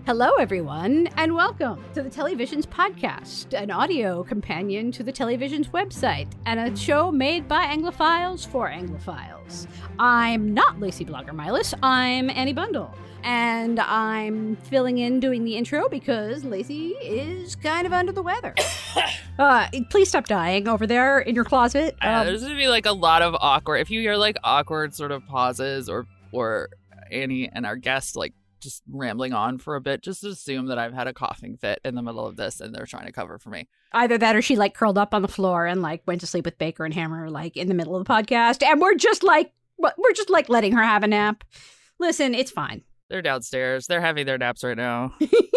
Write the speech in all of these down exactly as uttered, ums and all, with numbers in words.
Hello, everyone, and welcome to the Televisions Podcast, an audio companion to the Televisions website, and a show made by Anglophiles for Anglophiles. I'm not Lacey Blogger Milas, I'm Annie Bundle, and I'm filling in doing the intro because Lacey is kind of under the weather. uh, please stop dying over there in your closet. Um, uh, there's going to be like a lot of awkward, if you hear like awkward sort of pauses or, or Annie and our guest like just rambling on for a bit, just assume that I've had a coughing fit in the middle of this and they're trying to cover for me. Either that or she like curled up on the floor and like went to sleep with Baker and Hammer like in the middle of the podcast, and we're just like we're just like letting her have a nap. Listen, it's fine. They're downstairs. They're having their naps right now.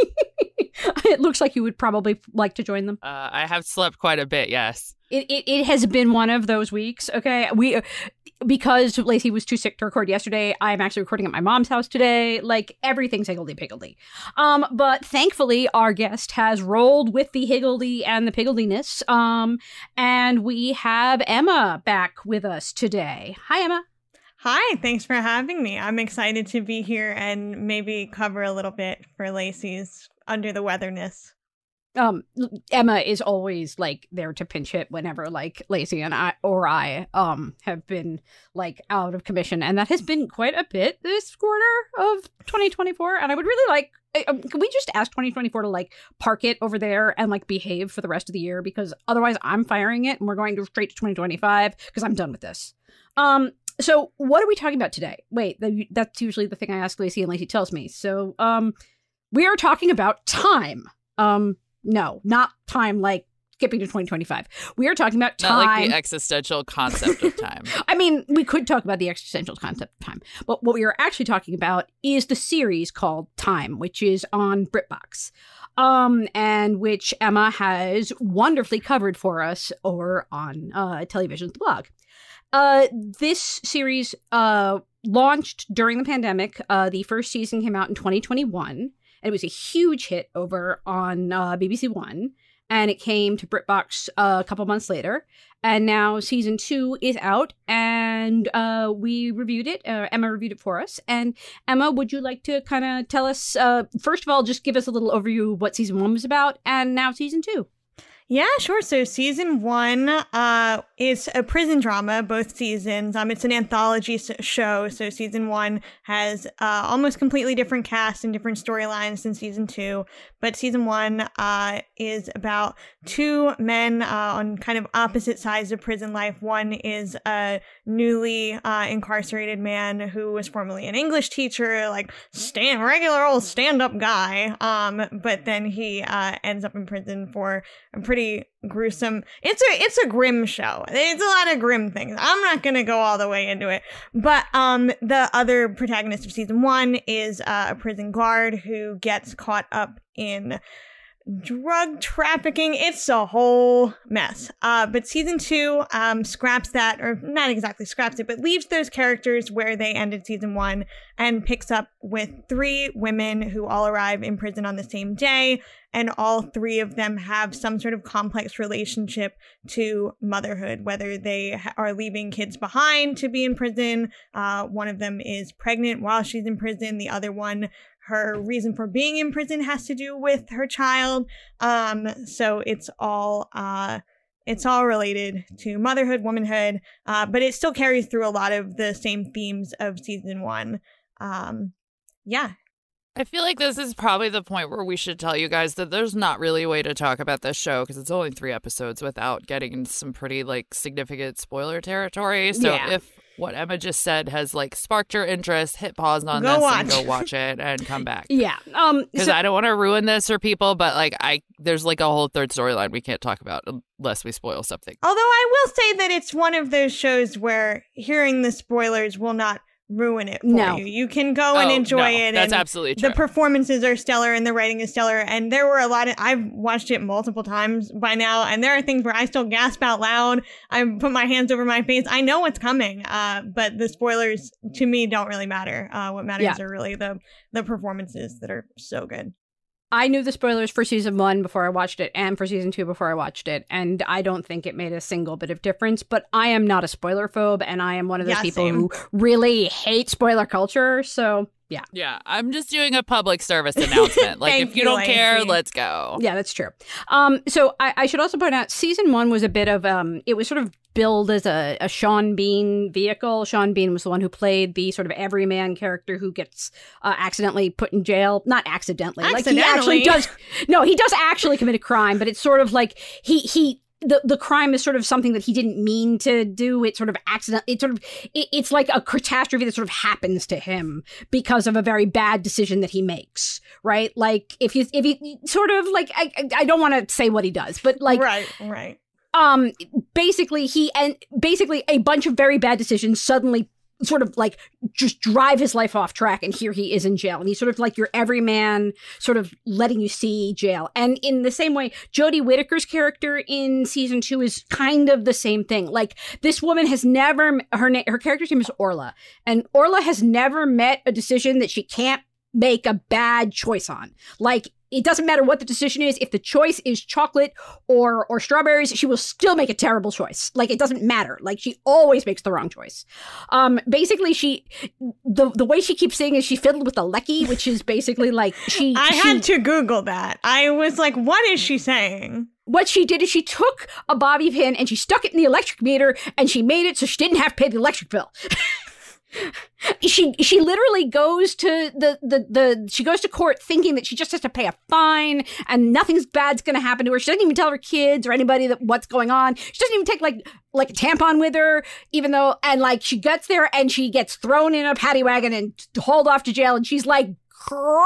It looks like you would probably like to join them. Uh, I have slept quite a bit, yes. It, it it has been one of those weeks, okay? We uh, because Lacey was too sick to record yesterday, I'm actually recording at my mom's house today. Like, everything's higgledy-piggledy. Um, but thankfully, our guest has rolled with the higgledy and the pigglediness. Um, and we have Emma back with us today. Hi, Emma. Hi, thanks for having me. I'm excited to be here and maybe cover a little bit for Lacey's under the weatherness. Um, Emma is always like there to pinch hit whenever like Lacey and I or I um have been like out of commission, and that has been quite a bit this quarter of twenty twenty-four. And I would really like, um, can we just ask twenty twenty-four to like park it over there and like behave for the rest of the year, because otherwise I'm firing it and we're going to straight to twenty twenty-five because I'm done with this. Um, so what are we talking about today? Wait, th- that's usually the thing I ask Lacey and Lacey tells me. So um, we are talking about time. Um. No, not time like skipping to twenty twenty-five. We are talking about time. Not like the existential concept of time. I mean, we could talk about the existential concept of time, but what we are actually talking about is the series called Time, which is on BritBox, um, and which Emma has wonderfully covered for us over on uh, Television's blog. Uh, this series uh, launched during the pandemic. Uh, the first season came out in twenty twenty-one. And it was a huge hit over on uh, B B C One, and it came to BritBox uh, a couple months later. And now season two is out, and uh, we reviewed it. Uh, Emma reviewed it for us. And Emma, would you like to kind of tell us, uh, first of all, just give us a little overview of what season one was about, and now season two? Yeah, sure. So season one uh, is a prison drama, both seasons. Um, it's an anthology show. So season one has uh, almost completely different cast and different storylines than season two. But season one uh, is about two men uh, on kind of opposite sides of prison life. One is a newly uh, incarcerated man who was formerly an English teacher, like stand regular old stand-up guy. Um, but then he uh, ends up in prison for a pretty gruesome, it's a it's a grim show. It's a lot of grim things. I'm not gonna go all the way into it, but um the other protagonist of season one is uh, a prison guard who gets caught up in drug trafficking. It's a whole mess. Uh, but season two um, scraps that, or not exactly scraps it, but leaves those characters where they ended season one and picks up with three women who all arrive in prison on the same day. And all three of them have some sort of complex relationship to motherhood, whether they ha- are leaving kids behind to be in prison. Uh, one of them is pregnant while she's in prison. The other one, her reason for being in prison has to do with her child. Um, so it's all uh, it's all related to motherhood, womanhood, uh, but it still carries through a lot of the same themes of season one. Um, yeah. I feel like this is probably the point where we should tell you guys that there's not really a way to talk about this show because it's only three episodes without getting into some pretty like significant spoiler territory. So yeah. if what Emma just said has like sparked your interest, hit pause on go this watch. and go watch it and come back. Yeah. Um, because so- I don't want to ruin this for people, but like I there's like a whole third storyline we can't talk about unless we spoil something. Although I will say that it's one of those shows where hearing the spoilers will not ruin it for no. you. You can go and oh, enjoy no, it. That's and absolutely true. The performances are stellar and the writing is stellar. And there were a lot of, I've watched it multiple times by now, and there are things where I still gasp out loud. I put my hands over my face. I know what's coming, uh, but the spoilers to me don't really matter. Uh, what matters yeah. are really the the performances that are so good. I knew the spoilers for season one before I watched it and for season two before I watched it. And I don't think it made a single bit of difference. But I am not a spoiler phobe. And I am one of those Yeah, people same. who really hate spoiler culture. So, yeah. Yeah, I'm just doing a public service announcement. Like, Thank if you you, don't care, Lacey. let's go. Yeah, that's true. Um, so I, I should also point out season one was a bit of, um, it was sort of billed as a, a Sean Bean vehicle. Sean Bean was the one who played the sort of everyman character who gets uh, accidentally put in jail. Not accidentally. Like he actually does. No, he does actually commit a crime, but it's sort of like he, he, The, the crime is sort of something that he didn't mean to do. It sort of accident. It sort of it, it's like a catastrophe that sort of happens to him because of a very bad decision that he makes. Right? Like if you if you sort of like I I don't want to say what he does, but like right, right. um basically he and basically a bunch of very bad decisions suddenly sort of like just drive his life off track, and here he is in jail, and he's sort of like your everyman sort of letting you see jail. And in the same way, Jodie Whittaker's character in season two is kind of the same thing. Like this woman has never her na- her character's name is Orla, and Orla has never met a decision that she can't make a bad choice on. Like it doesn't matter what the decision is. If the choice is chocolate or or strawberries, she will still make a terrible choice. Like it doesn't matter. Like she always makes the wrong choice. Um, basically, she the the way she keeps saying is she fiddled with the lecky, which is basically like she. I she, had to Google that. I was like, what is she saying? What she did is she took a bobby pin and she stuck it in the electric meter, and she made it so she didn't have to pay the electric bill. She she literally goes to the, the the she goes to court thinking that she just has to pay a fine and nothing's bad's gonna happen to her. She doesn't even tell her kids or anybody that what's going on. She doesn't even take like like a tampon with her, even though and like she gets there and she gets thrown in a paddy wagon and hauled off to jail, and she's like, crap.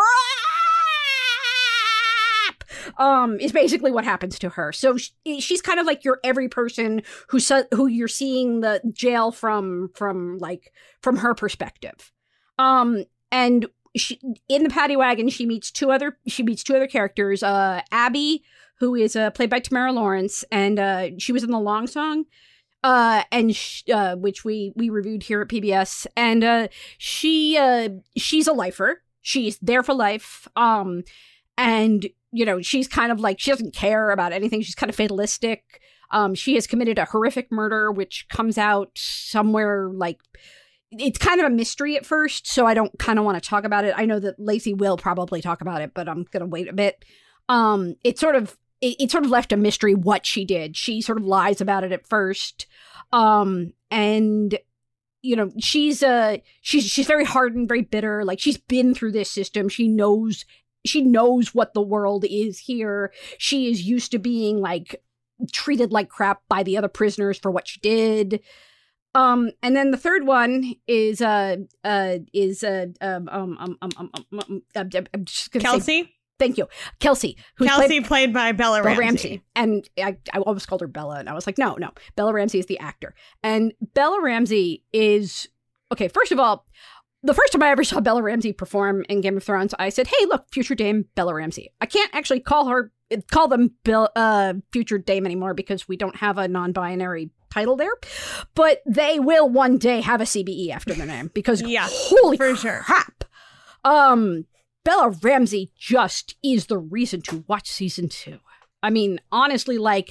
Um, is basically what happens to her. So she, she's kind of like your every person who su- who you're seeing the jail from from like from her perspective. Um, and she in the paddy wagon she meets two other she meets two other characters. Uh, Abby, who is uh, played by Tamara Lawrence, and uh, she was in The Long Song. Uh, and sh- uh, which we we reviewed here at P B S, and uh, she uh, she's a lifer. She's there for life. Um, and you know, she's kind of like, she doesn't care about anything. She's kind of fatalistic. Um, she has committed a horrific murder, which comes out somewhere like, it's kind of a mystery at first. So I don't kind of want to talk about it. I know that Lacey will probably talk about it, but I'm going to wait a bit. Um, it sort of, it, it sort of left a mystery what she did. She sort of lies about it at first. Um, and you know, she's, uh, she's, she's very hardened, very bitter. Like she's been through this system. She knows She knows what the world is here. She is used to being like treated like crap by the other prisoners for what she did. Um, and then the third one is uh uh is uh um um um um um, um, um I'm just gonna Kelsey. Say, thank you, Kelsey. Who's Kelsey played, played by Bella, Bella Ramsey. Ramsey. And I I almost called her Bella, and I was like, no, no, Bella Ramsey is the actor, and Bella Ramsey is okay. First of all, the first time I ever saw Bella Ramsey perform in Game of Thrones, I said, hey, look, future Dame Bella Ramsey. I can't actually call her, call them Bill, uh, future Dame anymore because we don't have a non-binary title there. But they will one day have a C B E after their name because Yeah, holy for sure. crap. Um, Bella Ramsey just is the reason to watch season two. I mean, honestly, like,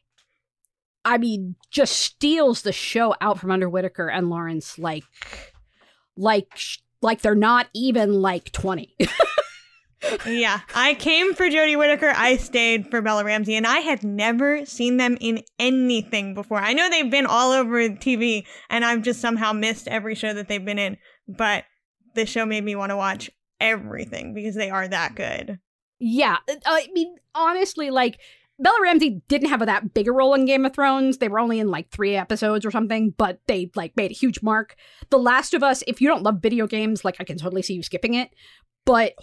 I mean, just steals the show out from under Whittaker and Lawrence, like... Like, like they're not even like twenty. Yeah, I came for Jodie Whittaker. I stayed for Bella Ramsey, and I had never seen them in anything before. I know they've been all over T V, and I've just somehow missed every show that they've been in. But this show made me want to watch everything because they are that good. Yeah, I mean, honestly, like, Bella Ramsey didn't have that big a role in Game of Thrones. They were only in like three episodes or something, but they like made a huge mark. The Last of Us, if you don't love video games, like I can totally see you skipping it, but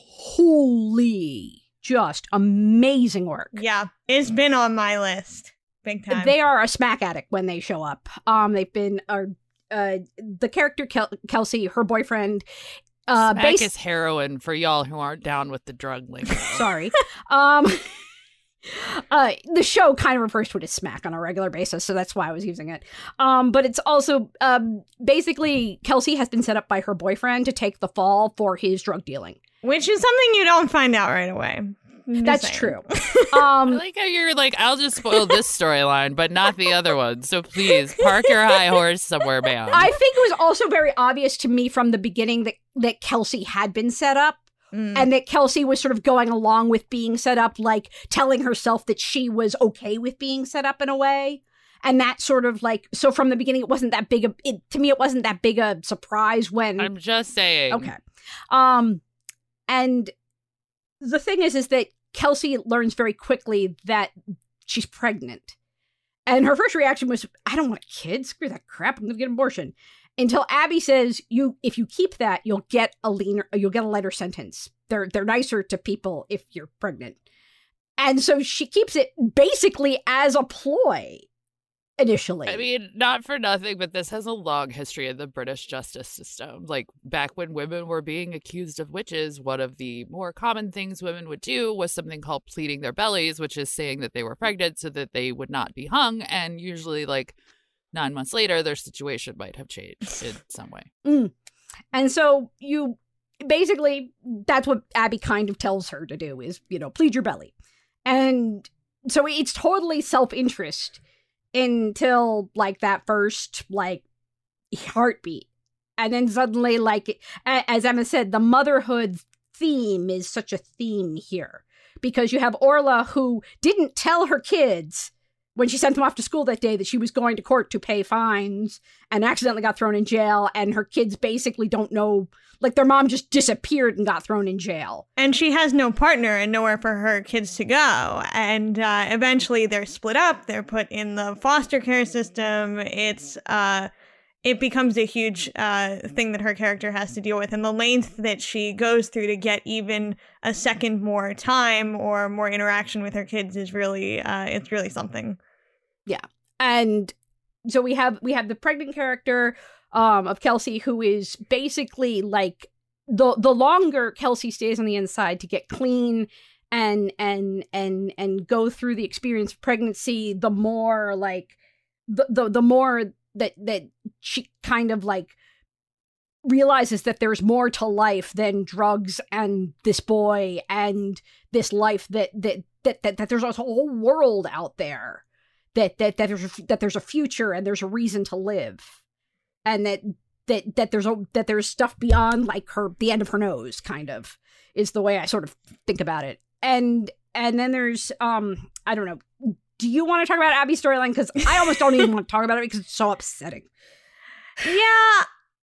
holy, just amazing work. Yeah, it's been on my list. Big time. They are a smack addict when they show up. Um, they've been, uh, uh the character Kel- Kelsey, her boyfriend, uh, Smack bas- is heroin for y'all who aren't down with the drug lingo. Sorry. um... Uh, the show kind of refers to it as smack on a regular basis, so that's why I was using it. Um, but it's also, um, basically, Kelsey has been set up by her boyfriend to take the fall for his drug dealing. Which is something you don't find out right away. That's saying. true. I Um, like how you're like, I'll just spoil this storyline, but not the other one. So please park your high horse somewhere, man. I think it was also very obvious to me from the beginning that, that Kelsey had been set up. Mm. And that Kelsey was sort of going along with being set up, like telling herself that she was okay with being set up in a way. And that sort of like, so from the beginning, it wasn't that big a, it, to me, it wasn't that big a surprise when. I'm just saying. Okay. Um, and the thing is, is that Kelsey learns very quickly that she's pregnant. And her first reaction was, I don't want a kid. Screw that crap. I'm going to get an abortion. Until Abby says, "You, if you keep that, you'll get a leaner, you'll get a lighter sentence. They're they're nicer to people if you're pregnant." And so she keeps it basically as a ploy initially. I mean, not for nothing, but this has a long history in the British justice system. Like, back when women were being accused of witches, one of the more common things women would do was something called pleading their bellies, which is saying that they were pregnant so that they would not be hung. And usually, like, nine months later, their situation might have changed in some way. Mm. And so you basically, that's what Abby kind of tells her to do is, you know, plead your belly. And so it's totally self-interest until like that first like heartbeat. And then suddenly, like, as Emma said, the motherhood theme is such a theme here because you have Orla who didn't tell her kids when she sent them off to school that day that she was going to court to pay fines and accidentally got thrown in jail. And her kids basically don't know, like their mom just disappeared and got thrown in jail. And she has no partner and nowhere for her kids to go. And uh, eventually they're split up. They're put in the foster care system. It's uh, it becomes a huge uh, thing that her character has to deal with. And the length that she goes through to get even a second more time or more interaction with her kids is really, uh, it's really something. Yeah. And so we have we have the pregnant character um, of Kelsey, who is basically like the the longer Kelsey stays on the inside to get clean and and and and go through the experience of pregnancy, the more like the the, the more that that she kind of like realizes that there's more to life than drugs and this boy and this life that that that that, that there's a whole world out there. That that that there's a, that there's a future and there's a reason to live, and that that that there's a that there's stuff beyond like her the end of her nose kind of is the way I sort of think about it. And and then there's um I don't know. Do you want to talk about Abby's storyline? Because I almost don't even want to talk about it because it's so upsetting. Yeah,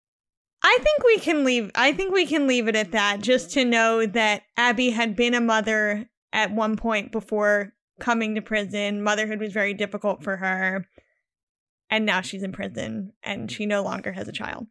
I think we can leave. I think we can leave it at that. Just to know that Abby had been a mother at one point before coming to prison. Motherhood was very difficult for her. And now she's in prison and she no longer has a child.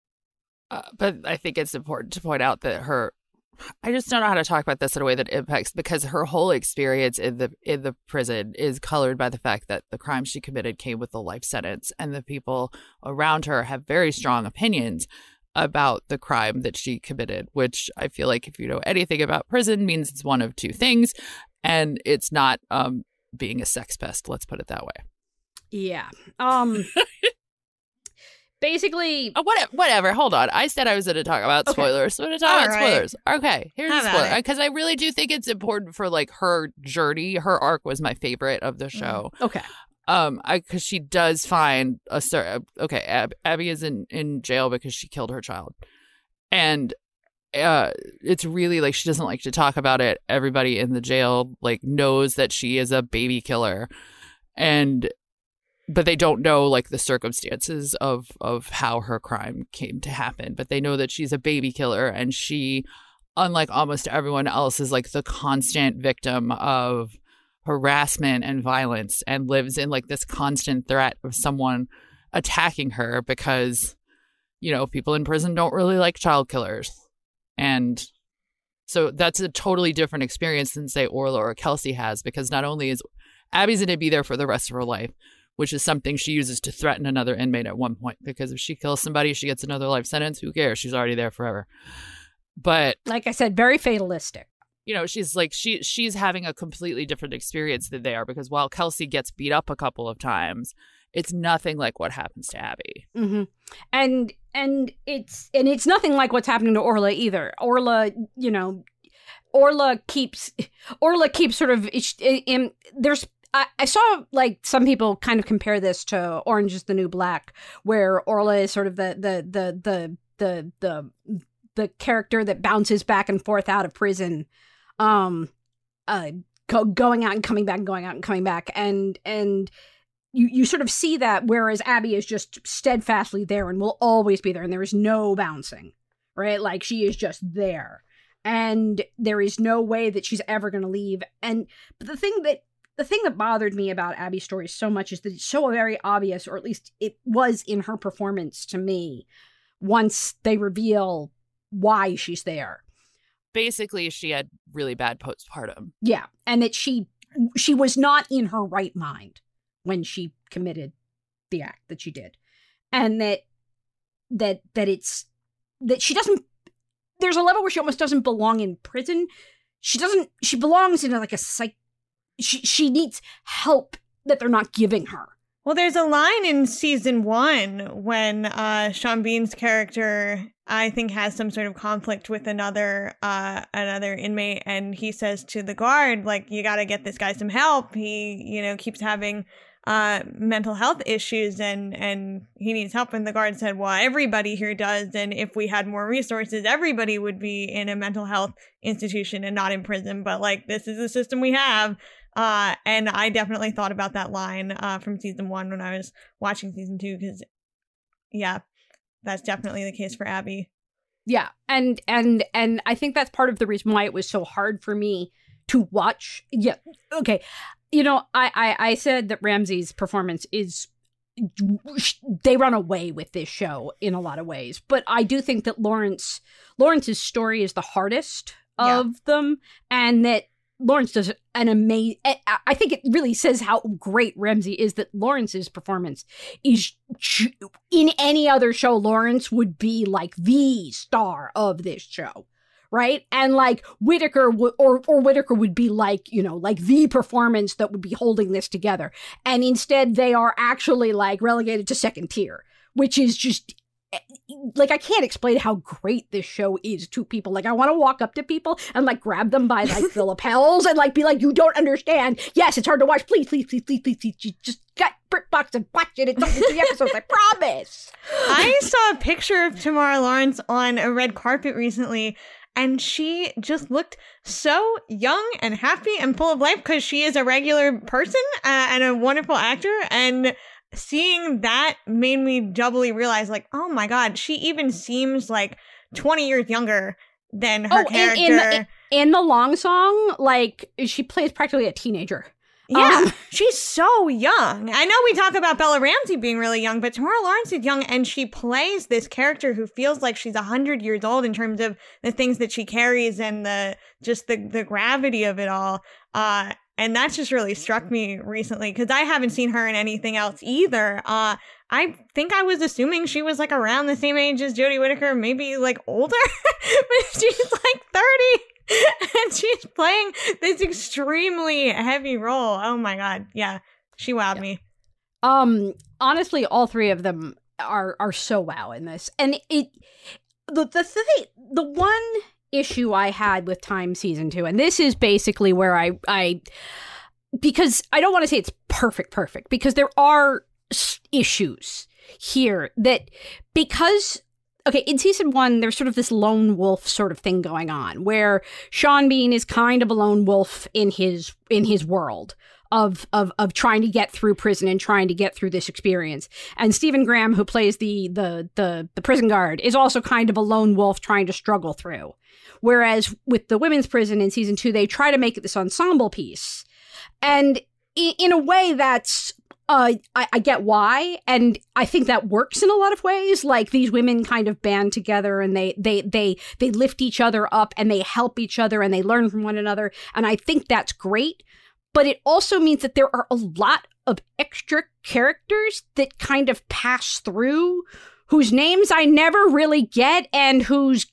Uh, but I think it's important to point out that her, I just don't know how to talk about this in a way that impacts, because her whole experience in the in the prison is colored by the fact that the crime she committed came with a life sentence, and the people around her have very strong opinions about the crime that she committed, which I feel like if you know anything about prison means it's one of two things. And it's not um, being a sex pest. Let's put it that way. Yeah. Um. Basically, uh, what, whatever. Hold on. I said I was going to talk about spoilers. Okay. So I'm going to talk All about right. spoilers. Okay. Here's How a spoiler. Because I really do think it's important for like her journey. Her arc was my favorite of the show. okay. Um, I because she does find a certain. Okay, Ab- Abby is in in jail because she killed her child, and uh it's really like she doesn't like to talk about it. Everybody in the jail like knows that she is a baby killer, and but they don't know like the circumstances of of how her crime came to happen. But they know that she's a baby killer, and she, unlike almost everyone else, is like the constant victim of harassment and violence, and lives in like this constant threat of someone attacking her because, you know, people in prison don't really like child killers. And so that's a totally different experience than, say, Orla or Kelsey has, because not only is Abby's going to be there for the rest of her life, which is something she uses to threaten another inmate at one point, because if she kills somebody, she gets another life sentence. Who cares? She's already there forever. But like I said, very fatalistic. You know, she's like she she's having a completely different experience than they are, because while Kelsey gets beat up a couple of times, it's nothing like what happens to Abby. Mm-hmm. And and it's and it's nothing like what's happening to Orla either. Orla, you know, Orla keeps Orla keeps sort of in there's I, I saw like some people kind of compare this to Orange is the New Black, where Orla is sort of the the the the the the, the character that bounces back and forth out of prison, um uh go, going out and coming back and going out and coming back, and and you you sort of see that, whereas Abby is just steadfastly there and will always be there, and there is no bouncing, right? Like she is just there. And there is no way that she's ever going to leave. And but the thing that the thing that bothered me about Abby's story so much is that it's so very obvious, or at least it was in her performance to me, once they reveal why she's there. Basically, she had really bad postpartum. Yeah, and that she she was not in her right mind when she committed the act that she did, and that that that it's that she doesn't. There's a level where she almost doesn't belong in prison. She doesn't, she belongs in a, like a psych, she, she needs help that they're not giving her. Well, there's a line in season one when uh, Sean Bean's character, I think, has some sort of conflict with another uh, another inmate, and he says to the guard, like, you got to get this guy some help. He, you know, keeps having uh, mental health issues, and, and he needs help. And the guard said, well, everybody here does, and if we had more resources, everybody would be in a mental health institution and not in prison. But, like, this is the system we have. Uh, and I definitely thought about that line uh, from season one when I was watching season two, because, yeah, that's definitely the case for Abby. Yeah, and and and I think that's part of the reason why it was so hard for me to watch. Yeah, okay. You know, I, I, I said that Ramsey's performance is, they run away with this show in a lot of ways. But I do think that Lawrence, Lawrence's story is the hardest of yeah. them, and that Lawrence does an amazing, I think it really says how great Ramsey is, that Lawrence's performance is, in any other show, Lawrence would be like the star of this show. Right. And like Whittaker w- or, or Whittaker would be like, you know, like the performance that would be holding this together. And instead they are actually like relegated to second tier, which is just like, I can't explain how great this show is to people. Like, I want to walk up to people and like grab them by like the lapels and like be like, you don't understand. Yes, it's hard to watch. Please, please, please, please, please, please. You just get BritBox and watch it. It's only three episodes. I promise. I saw a picture of Tamara Lawrence on a red carpet recently, and she just looked so young and happy and full of life because she is a regular person uh, and a wonderful actor. And seeing that made me doubly realize, like, oh my God, she even seems like twenty years younger than her oh, character. In, in, the, in the Long Song, like, she plays practically a teenager. Yeah, um, she's so young. I know we talk about Bella Ramsey being really young, but Tamara Lawrence is young, and she plays this character who feels like she's one hundred years old in terms of the things that she carries and the just the, the gravity of it all. Uh, and that just really struck me recently, because I haven't seen her in anything else either. Uh, I think I was assuming she was like around the same age as Jodie Whittaker, maybe like older, but she's like thirty. And she's playing this extremely heavy role. Oh my God. Yeah. She wowed yeah. me. Um, honestly, all three of them are are so wow in this. And it the the thing, the one issue I had with Time season two, and this is basically where I I because I don't want to say it's perfect, perfect, because there are issues here that because okay, in season one, there's sort of this lone wolf sort of thing going on, where Sean Bean is kind of a lone wolf in his in his world of of of trying to get through prison and trying to get through this experience. And Stephen Graham, who plays the the the the prison guard, is also kind of a lone wolf trying to struggle through. Whereas with the women's prison in season two, they try to make it this ensemble piece, and in, in a way that's. Uh, I, I get why, and I think that works in a lot of ways. Like, these women kind of band together, and they they they they lift each other up, and they help each other, and they learn from one another, and I think that's great. But it also means that there are a lot of extra characters that kind of pass through, whose names I never really get, and whose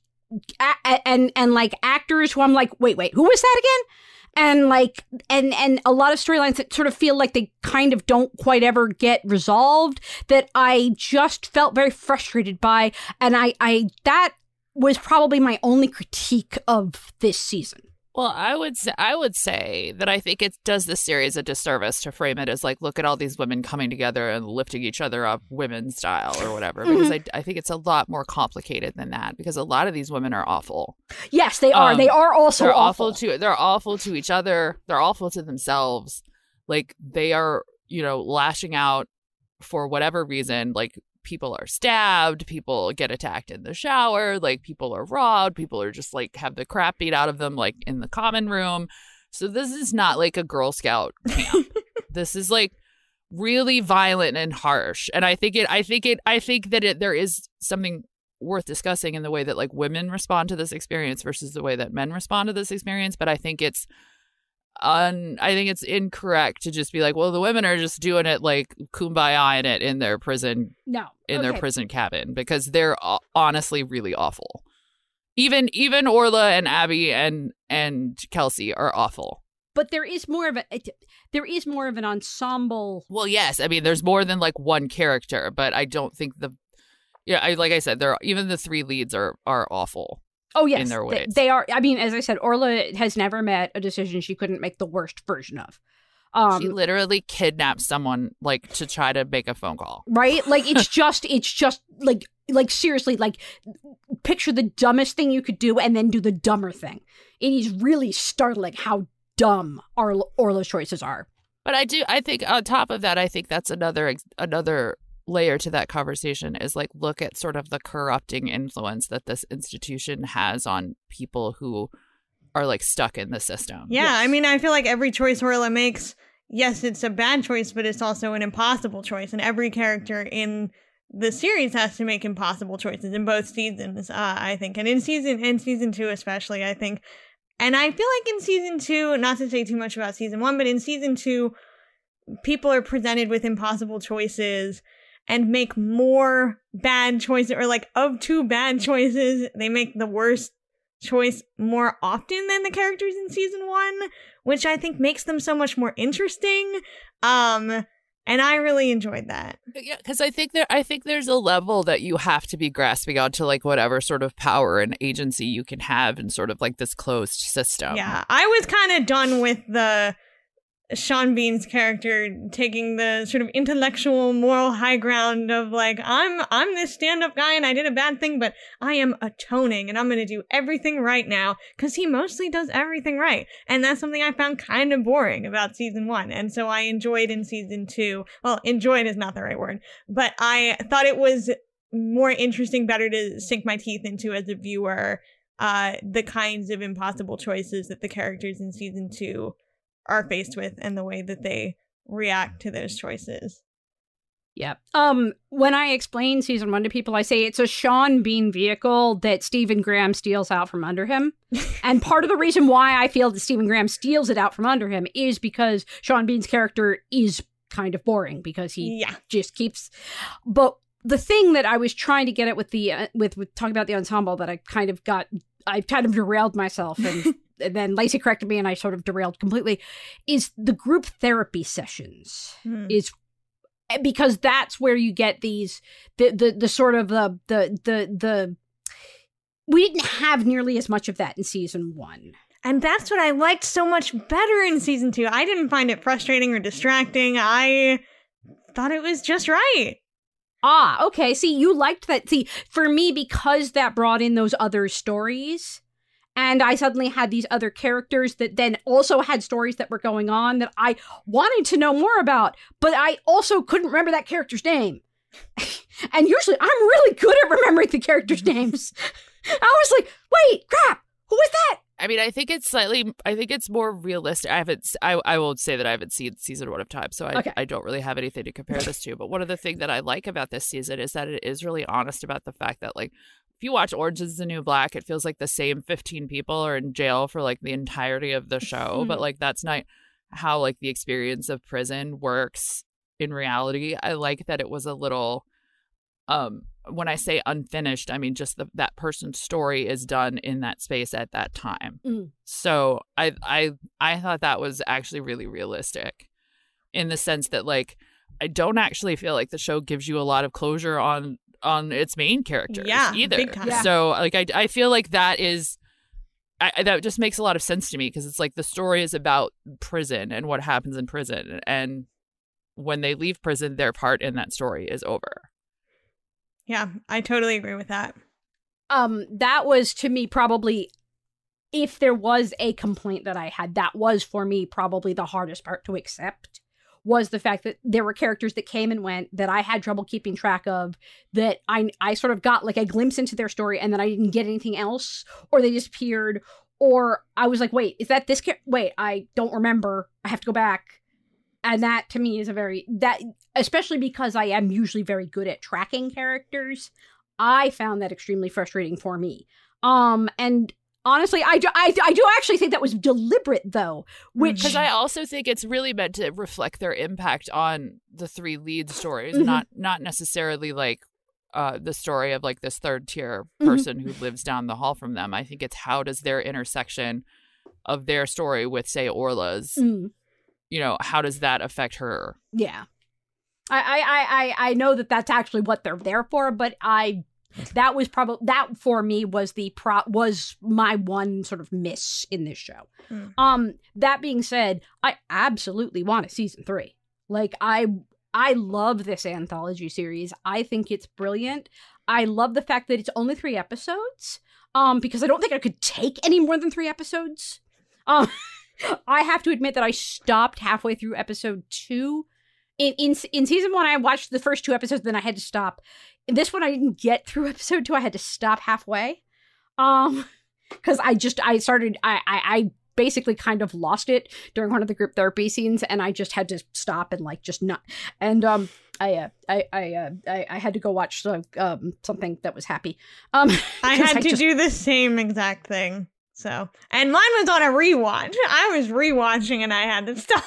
a- and and like actors who I'm like, wait, wait, who was that again? And like, and and a lot of storylines that sort of feel like they kind of don't quite ever get resolved, that I just felt very frustrated by. And I, I that was probably my only critique of this season. Well, I would say, I would say that I think it does the series a disservice to frame it as like, look at all these women coming together and lifting each other up women style or whatever, because mm-hmm. I, I think it's a lot more complicated than that, because a lot of these women are awful. Yes, they are. Um, they are also they're awful. awful to they're awful to each other. They're awful to themselves. Like they are, you know, lashing out for whatever reason. Like people are stabbed, people get attacked in the shower, like people are robbed, people are just like have the crap beat out of them like in the common room. So this is not like a Girl Scout camp. This is like really violent and harsh. And I think it I think it I think that it there is something worth discussing in the way that like women respond to this experience versus the way that men respond to this experience. But I think it's Un, I think it's incorrect to just be like, well, the women are just doing it like kumbaya in it in their prison, no, in okay. their prison cabin, because they're honestly really awful. Even even Orla and Abby and and Kelsey are awful. But there is more of a there is more of an ensemble. Well, yes, I mean, there's more than like one character, but I don't think the yeah, I like I said, there even the three leads are are awful. Oh, yes. In their ways. They, they are. I mean, as I said, Orla has never met a decision she couldn't make the worst version of. Um, she literally kidnapped someone like to try to make a phone call. Right? Like, it's just, it's just like, like seriously, like picture the dumbest thing you could do and then do the dumber thing. It is really startling how dumb Orla, Orla's choices are. But I do, I think on top of that, I think that's another, another layer to that conversation is like, look at sort of the corrupting influence that this institution has on people who are like stuck in the system. Yeah, yes. I mean, I feel like every choice Orla makes, yes, it's a bad choice, but it's also an impossible choice. And every character in the series has to make impossible choices in both seasons, uh, I think. And in season, in season two especially, I think. And I feel like in season two, not to say too much about season one, but in season two, people are presented with impossible choices and make more bad choices, or like of two bad choices, they make the worst choice more often than the characters in season one, which I think makes them so much more interesting. Um, and I really enjoyed that. Yeah, because I think there, I think there's a level that you have to be grasping onto, like whatever sort of power and agency you can have in sort of like this closed system. Yeah, I was kind of done with the Sean Bean's character taking the sort of intellectual moral high ground of like, I'm I'm this stand-up guy and I did a bad thing, but I am atoning and I'm going to do everything right now, because he mostly does everything right. And that's something I found kind of boring about season one. And so I enjoyed in season two. Well, enjoyed is not the right word, but I thought it was more interesting, better to sink my teeth into as a viewer, uh, the kinds of impossible choices that the characters in season two are faced with and the way that they react to those choices. Yeah. Um, when I explain season one to people, I say it's a Sean Bean vehicle that Stephen Graham steals out from under him. And part of the reason why I feel that Stephen Graham steals it out from under him is because Sean Bean's character is kind of boring, because he yeah. just keeps... But the thing that I was trying to get at with the uh, with, with talking about the ensemble that I kind of got... I kind of derailed myself and... and then Lacey corrected me and I sort of derailed completely, is the group therapy sessions. Hmm. Is because that's where you get these, the the, the sort of the, the, the, the, we didn't have nearly as much of that in season one. And that's what I liked so much better in season two. I didn't find it frustrating or distracting. I thought it was just right. Ah, okay. See, you liked that. See, for me, because that brought in those other stories, and I suddenly had these other characters that then also had stories that were going on that I wanted to know more about, but I also couldn't remember that character's name. And usually I'm really good at remembering the characters' names. I was like, wait, crap, who was that? I mean, I think it's slightly, I think it's more realistic. I haven't, I, I won't say that I haven't seen season one of Time, so I, okay. I don't really have anything to compare this to. But one of the things that I like about this season is that it is really honest about the fact that, like, if you watch Orange is the New Black, it feels like the same fifteen people are in jail for like the entirety of the show. But like, that's not how like the experience of prison works in reality. I like that it was a little, um, when I say unfinished, I mean just the, that person's story is done in that space at that time. Mm. So I, I, I thought that was actually really realistic in the sense that like, I don't actually feel like the show gives you a lot of closure on on its main characters yeah, either. Big time. Yeah. So like I I feel like that is I, that just makes a lot of sense to me because it's like the story is about prison and what happens in prison. And when they leave prison, their part in that story is over. Yeah, I totally agree with that. Um, that was to me probably, if there was a complaint that I had, that was for me probably the hardest part to accept, was the fact that there were characters that came and went that I had trouble keeping track of, that I I sort of got like a glimpse into their story and then I didn't get anything else, or they disappeared, or I was like, wait, is that this char- wait, I don't remember. I have to go back. And that to me is a very, that, especially because I am usually very good at tracking characters, I found that extremely frustrating for me. Um, and honestly, I do, I, I do actually think that was deliberate, though. Which, because I also think it's really meant to reflect their impact on the three lead stories, mm-hmm. not not necessarily like uh, the story of like this third tier person mm-hmm. who lives down the hall from them. I think it's how does their intersection of their story with, say, Orla's, mm-hmm. you know, how does that affect her? Yeah, I, I, I, I know that that's actually what they're there for, but I. That was probably, that for me was the pro was my one sort of miss in this show. Mm. Um, that being said, I absolutely want a season three. Like I, I love this anthology series. I think it's brilliant. I love the fact that it's only three episodes. Um, because I don't think I could take any more than three episodes. Um, I have to admit that I stopped halfway through episode two. In, in in season one, I watched the first two episodes, then I had to stop. In this one, I didn't get through episode two. I had to stop halfway. Um, because I just, I started, I, I, I basically kind of lost it during one of the group therapy scenes, and I just had to stop and like just not. And um, I, uh, I, I, uh, I, I had to go watch uh, um something that was happy. Um, I had I to just, do the same exact thing. So, and mine was on a rewatch. I was rewatching, and I had to stop.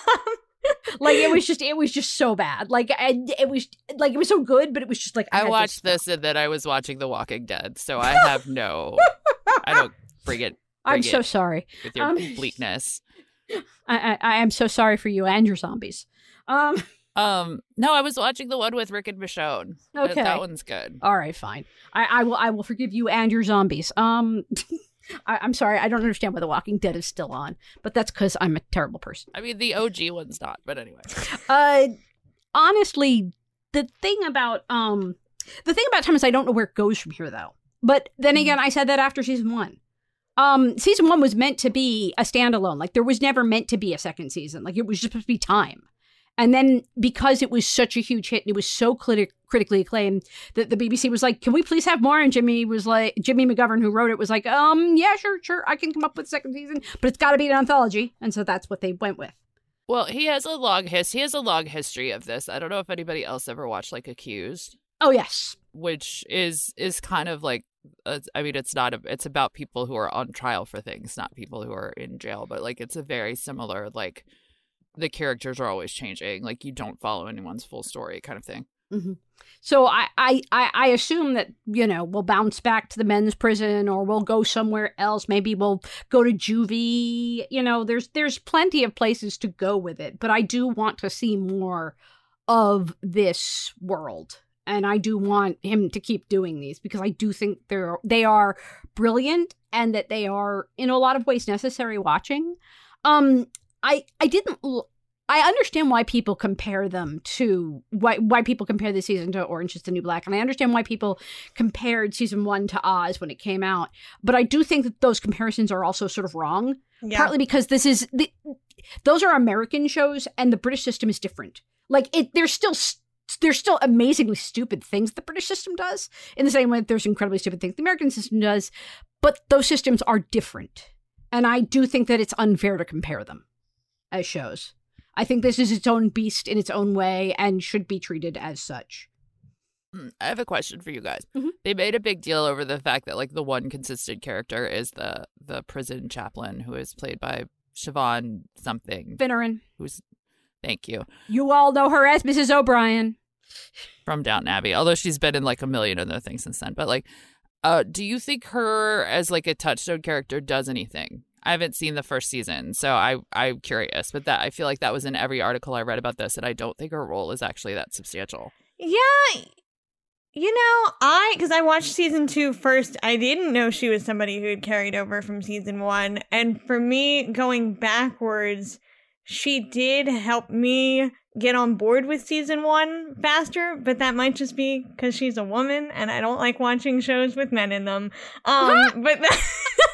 Like it was just, it was just so bad. Like and it was, like it was so good, but it was just like I, I watched this and then I was watching The Walking Dead, so I have no, I don't bring it. Bring I'm so it sorry with your um, bleakness. I, I I am so sorry for you and your zombies. Um, um, no, I was watching the one with Rick and Michonne. Okay, that, that one's good. All right, fine. I, I will, I will forgive you and your zombies. Um. I, I'm sorry, I don't understand why The Walking Dead is still on, but that's because I'm a terrible person. I mean, the O G one's not, but anyway. Uh, honestly, the thing about um, the thing about Time is I don't know where it goes from here, though. But then again, I said that after season one. Um, season one was meant to be a standalone. Like there was never meant to be a second season. Like it was just supposed to be Time. And then because it was such a huge hit, and it was so criti- critically acclaimed that the B B C was like, can we please have more? And Jimmy was like, Jimmy McGovern, who wrote it, was like, um, yeah, sure, sure. I can come up with a second season, but it's got to be an anthology. And so that's what they went with. Well, he has a long his he has a long history of this. I don't know if anybody else ever watched like Accused. Oh, yes. Which is is kind of like, uh, I mean, it's not a, it's about people who are on trial for things, not people who are in jail. But like, it's a very similar, like, the characters are always changing. Like, you don't follow anyone's full story kind of thing. Mm-hmm. So I, I, I assume that, you know, we'll bounce back to the men's prison or we'll go somewhere else. Maybe we'll go to juvie. You know, there's there's plenty of places to go with it. But I do want to see more of this world. And I do want him to keep doing these because I do think they're they are brilliant and that they are, in a lot of ways, necessary watching. Um, I I didn't. I understand why people compare them to why why people compare this season to Orange is the New Black, and I understand why people compared season one to Oz when it came out. But I do think that those comparisons are also sort of wrong, yeah. Partly because this is the those are American shows, and the British system is different. Like it, there's still. There's still amazingly stupid things the British system does, in the same way that there's incredibly stupid things the American system does, but those systems are different. And I do think that it's unfair to compare them as shows. I think this is its own beast in its own way and should be treated as such. I have a question for you guys. Mm-hmm. They made a big deal over the fact that like the one consistent character is the the prison chaplain who is played by Siobhan something. Finneran. Who's Thank you. You all know her as Missus O'Brien. From Downton Abbey, although she's been in like a million other things since then. But like, uh, do you think her as like a touchstone character does anything? I haven't seen the first season, so I, I'm curious. But that I feel like that was in every article I read about this, and I don't think her role is actually that substantial. Yeah, You know, I, because I watched season two first, I didn't know she was somebody who had carried over from season one. And for me, going backwards, she did help me get on board with season one faster, but that might just be because she's a woman and I don't like watching shows with men in them. Um, but that-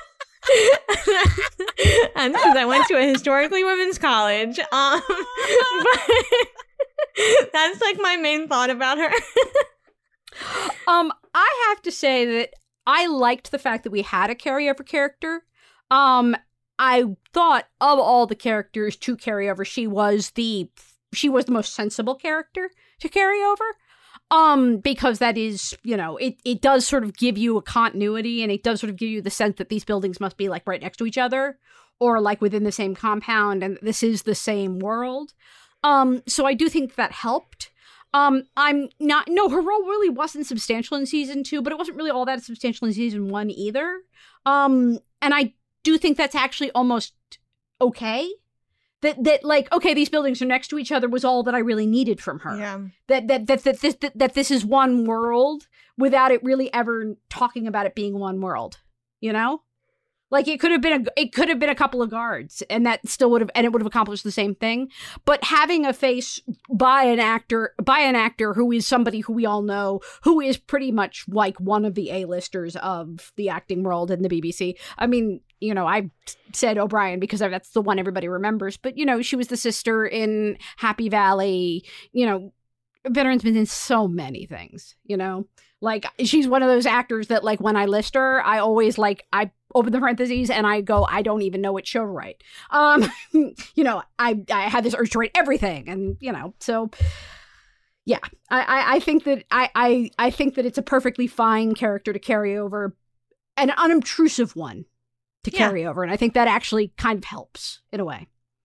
and because I went to a historically women's college. Um, but that's like my main thought about her. Um, I have to say that I liked the fact that we had a carryover character. Um, I thought of all the characters to carry over, she was the she was the most sensible character to carry over. Um, because that is, you know, it it does sort of give you a continuity, and it does sort of give you the sense that these buildings must be like right next to each other, or like within the same compound, and this is the same world. Um, so I do think that helped. Um, I'm not, no, her role really wasn't substantial in season two, but it wasn't really all that substantial in season one either. Um, and I do think that's actually almost okay. That, that like, okay, these buildings are next to each other was all that I really needed from her. Yeah. That, that, that, that, this, that, that this is one world without it really ever talking about it being one world, you know? Like it could have been a it could have been a couple of guards, and that still would have and it would have accomplished the same thing. But having a face by an actor by an actor who is somebody who we all know, who is pretty much like one of the A-listers of the acting world in the B B C. I mean, you know, I said O'Brien because that's the one everybody remembers, but you know, she was the sister in Happy Valley. You know, Veteran's been in so many things. You know, like she's one of those actors that like when I list her, I always like I. open the parentheses and I go, I don't even know what show to write. Um, you know, I, I had this urge to write everything, and you know, so yeah, I, I, I think that I, I, I think that it's a perfectly fine character to carry over, an unobtrusive one to Yeah. carry over, and I think that actually kind of helps in a way.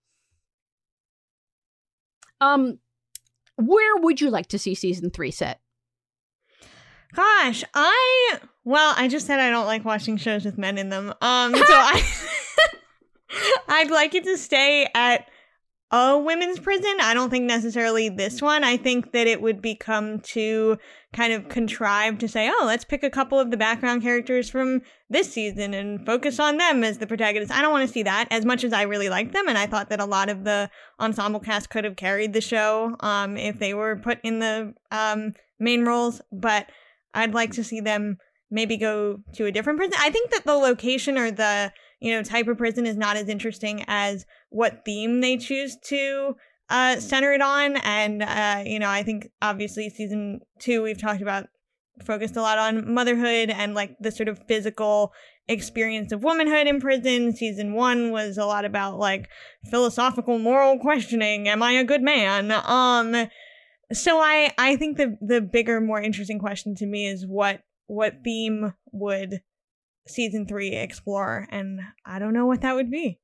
Um, where would you like to see season three set? Gosh, I well, I just said I don't like watching shows with men in them. Um, so I I'd like it to stay at a women's prison. I don't think necessarily this one. I think that it would become too kind of contrived to say, oh, let's pick a couple of the background characters from this season and focus on them as the protagonists. I don't want to see that as much as I really like them. And I thought that a lot of the ensemble cast could have carried the show um, if they were put in the um, main roles. But I'd like to see them maybe go to a different prison. I think that the location or the, you know, type of prison is not as interesting as what theme they choose to uh, center it on. And, uh, you know, I think obviously season two, we've talked about, focused a lot on motherhood and like the sort of physical experience of womanhood in prison. Season one was a lot about like philosophical moral questioning. Am I a good man? Um, So I, I think the the bigger, more interesting question to me is what what theme would season three explore, and I don't know what that would be.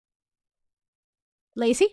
Lacey?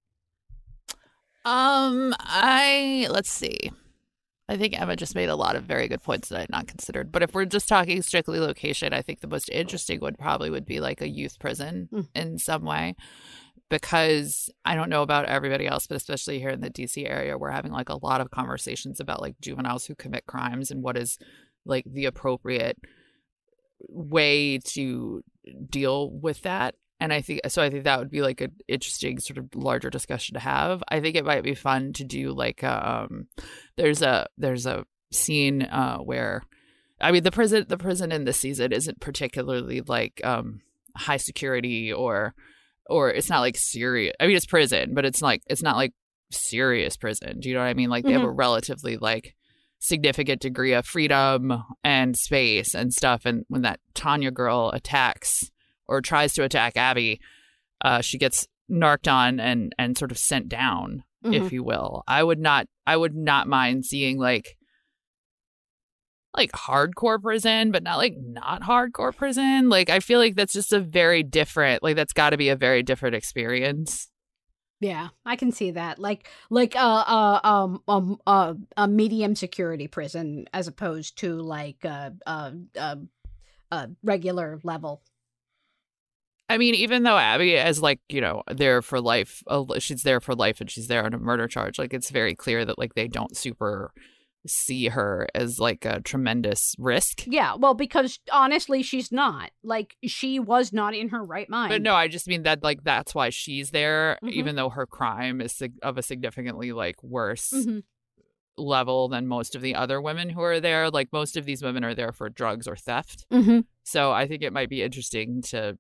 Um, I let's see. I think Emma just made a lot of very good points that I had not considered. But if we're just talking strictly location, I think the most interesting one probably would be like a youth prison mm. in some way. Because I don't know about everybody else, but especially here in the D C area, we're having like a lot of conversations about like juveniles who commit crimes and what is like the appropriate way to deal with that. And I think so. I think that would be like an interesting sort of larger discussion to have. I think it might be fun to do like um, there's a there's a scene uh, where I mean the prison the prison in this season isn't particularly like um, high security or. Or it's not like serious. I mean, it's prison, but it's like it's not like serious prison. Do you know what I mean? Like they mm-hmm. have a relatively like significant degree of freedom and space and stuff. And when that Tanya girl attacks or tries to attack Abby, uh, she gets narked on and and sort of sent down, mm-hmm. if you will. I would not. I would not mind seeing like. like hardcore prison, but not like not hardcore prison. Like I feel like that's just a very different, like that's got to be a very different experience. Yeah, I can see that. Like like uh, uh um um uh, a medium security prison as opposed to like a uh, uh, uh, regular level. I mean, even though Abby is like, you know, there for life, uh, she's there for life and she's there on a murder charge. Like it's very clear that like they don't super see her as like a tremendous risk. Yeah, well, because honestly, she's not. Like, she was not in her right mind. But no, I just mean that, like, that's why she's there, Mhm. even though her crime is sig- of a significantly, like, worse hmm level than most of the other women who are there. Like, most of these women are there for drugs or theft. hmm So I think it might be interesting to.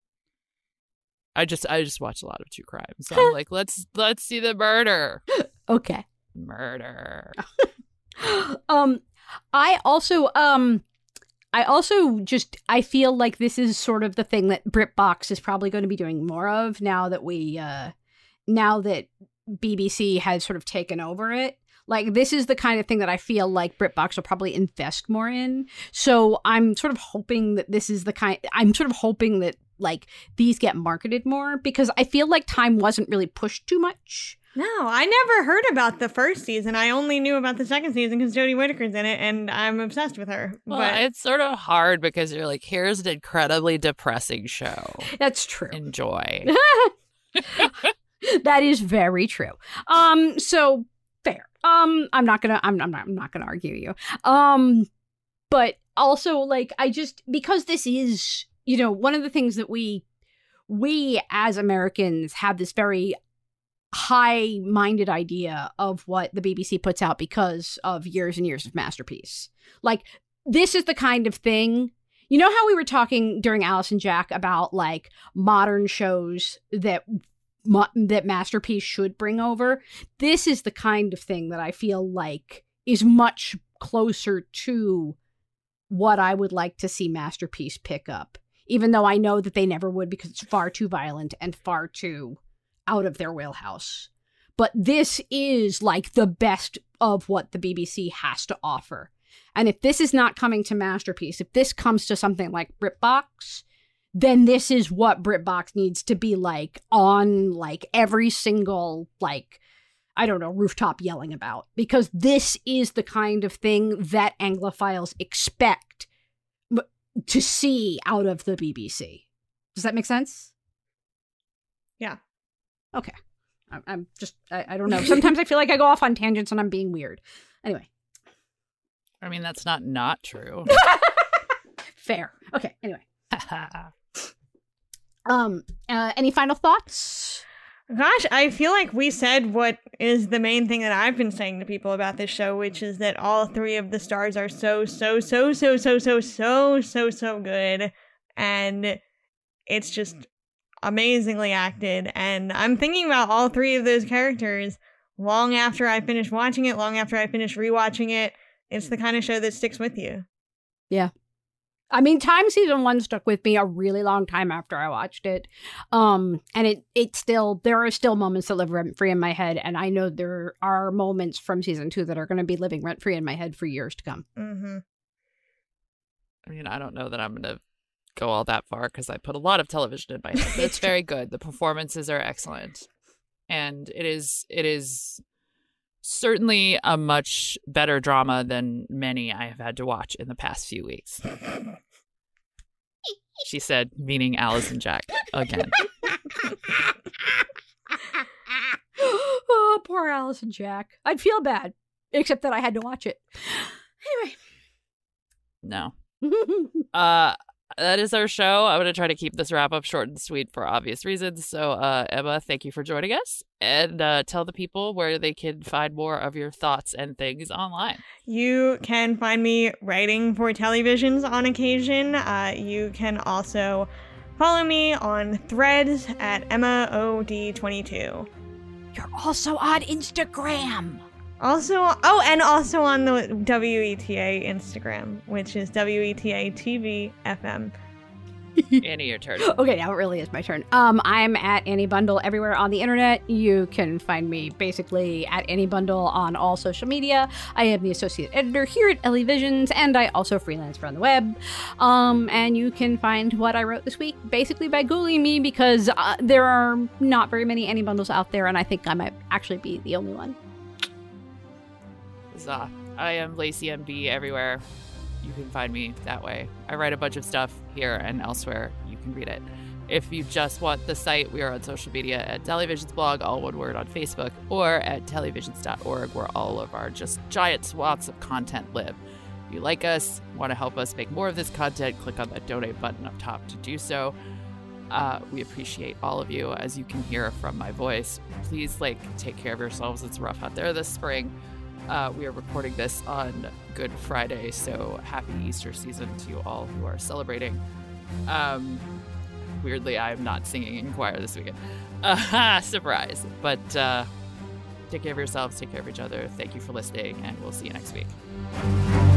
I just I just watch a lot of true crime, so I'm like, let's let's see the murder, Okay. murder. um, I also um, I also just I feel like this is sort of the thing that BritBox is probably going to be doing more of now that we uh, now that B B C has sort of taken over it. Like, this is the kind of thing that I feel like BritBox will probably invest more in. So I'm sort of hoping that this is the kind, I'm sort of hoping that, like, these get marketed more, because I feel like Time wasn't really pushed too much. No, I never heard about the first season. I only knew about the second season because Jodie Whittaker's in it, and I'm obsessed with her. Well, but it's sort of hard because you're like, here's an incredibly depressing show. That's true. Enjoy. That is very true. Um, so fair. Um, I'm not gonna, I'm, I'm not, I'm not gonna argue you. Um, but also, like, I just, because this is, you know, one of the things that we, we as Americans have this very high-minded idea of what the B B C puts out because of years and years of Masterpiece. Like, this is the kind of thing, you know how we were talking during Alice and Jack about, like, modern shows that that Masterpiece should bring over? This is the kind of thing that I feel like is much closer to what I would like to see Masterpiece pick up, even though I know that they never would because it's far too violent and far too out of their wheelhouse. But this is like the best of what the B B C has to offer. And if this is not coming to Masterpiece, if this comes to something like BritBox, then this is what BritBox needs to be like on like every single, like, I don't know, rooftop yelling about. Because this is the kind of thing that Anglophiles expect to see out of the B B C. Does that make sense? Yeah. Okay. I'm, I'm just, I, I don't know. Sometimes I feel like I go off on tangents and I'm being weird. Anyway. I mean, that's not not true. Fair. Okay. Anyway. um. Uh, any final thoughts? Gosh, I feel like we said what is the main thing that I've been saying to people about this show, which is that all three of the stars are so, so, so, so, so, so, so, so, so good. And it's just amazingly acted. And I'm thinking about all three of those characters long after I finish watching it, long after I finish rewatching it. It's the kind of show that sticks with you. Yeah. I mean, Time season one stuck with me a really long time after I watched it. Um, and it, it still, there are still moments that live rent free in my head. And I know there are moments from season two that are going to be living rent free in my head for years to come. Mm-hmm. I mean, I don't know that I'm going to go all that far because I put a lot of television in my head. But it's very good. The performances are excellent. And it is, it is certainly a much better drama than many I have had to watch in the past few weeks. She said, meaning Alice and Jack again. Oh, poor Alice and Jack. I'd feel bad, except that I had to watch it. Anyway. No. Uh, that is our show. I'm going to try to keep this wrap up short and sweet for obvious reasons. So, uh, Emma, thank you for joining us. And uh, tell the people where they can find more of your thoughts and things online. You can find me writing for televisions on occasion. Uh, you can also follow me on Threads at Emma O D twenty-two. You're also on Instagram. Also, oh, and also on the W E T A Instagram, which is W E T A T V F M. Annie, your turn. Okay, now it really is my turn. Um, I'm at Annie Bundle everywhere on the internet. You can find me basically at Annie Bundle on all social media. I am the associate editor here at Ellie Visions, and I also freelance for on the web. Um, and you can find what I wrote this week basically by Googling me because uh, there are not very many Annie Bundles out there, and I think I might actually be the only one. Huzzah. I am Lacey M B everywhere. You can find me that way. I write a bunch of stuff here and elsewhere. You can read it. If you just want the site, we are on social media at Televisions Blog, all one word, on Facebook, or at televisions dot org, where all of our just giant swaths of content live. If you like us, want to help us make more of this content, click on that donate button up top to do so. Uh, we appreciate all of you. As you can hear from my voice, please like take care of yourselves. It's rough out there this spring. Uh, we are recording this on Good Friday, so happy Easter season to all who are celebrating. Um, weirdly, I am not singing in choir this weekend. Uh, surprise. But uh, take care of yourselves, take care of each other. Thank you for listening, and we'll see you next week.